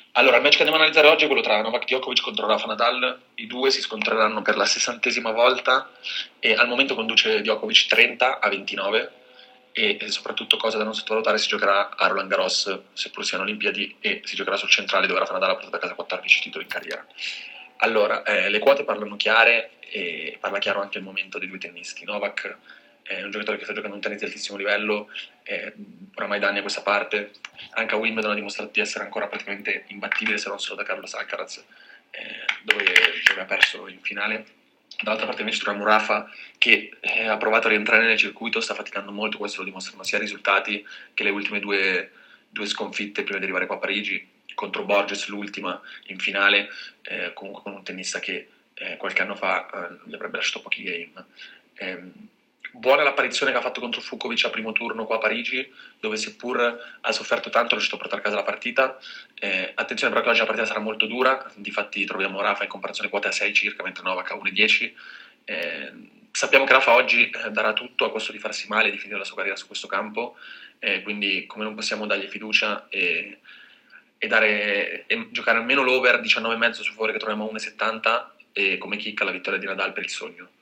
Allora, il match che andiamo a analizzare oggi è quello tra Novak Djokovic contro Rafa Nadal. I due si scontreranno per la 60ª volta e al momento conduce Djokovic 30-29 e soprattutto, cosa da non sottovalutare, si giocherà a Roland Garros, seppur siano Olimpiadi, e si giocherà sul centrale dove Rafa Nadal ha portato a casa 14 titoli in carriera. Allora, le quote parlano chiare e parla chiaro anche il momento dei due tennisti. Novak è un giocatore che sta giocando un tennis di altissimo livello, oramai da anni a questa parte. Anche a Wimbledon ha dimostrato di essere ancora praticamente imbattibile, se non solo da Carlos Alcaraz, dove ha perso in finale. Dall'altra parte invece troviamo Rafa che ha provato a rientrare nel circuito, sta faticando molto, questo lo dimostrano sia i risultati che le ultime due sconfitte prima di arrivare qua a Parigi, contro Borges l'ultima in finale, comunque con un tennista che qualche anno fa gli avrebbe lasciato pochi game. Buona l'apparizione che ha fatto contro Fukovic a primo turno qua a Parigi, dove seppur ha sofferto tanto è riuscito a portare a casa la partita. Attenzione però che oggi la partita sarà molto dura, difatti troviamo Rafa in comparazione quote a 6 circa, mentre Novak a 1,10. Sappiamo che Rafa oggi darà tutto a costo di farsi male e di finire la sua carriera su questo campo, quindi come non possiamo dargli fiducia e giocare almeno l'over 19,5 su favore che troviamo a 1,70 e come kick alla vittoria di Nadal per il sogno.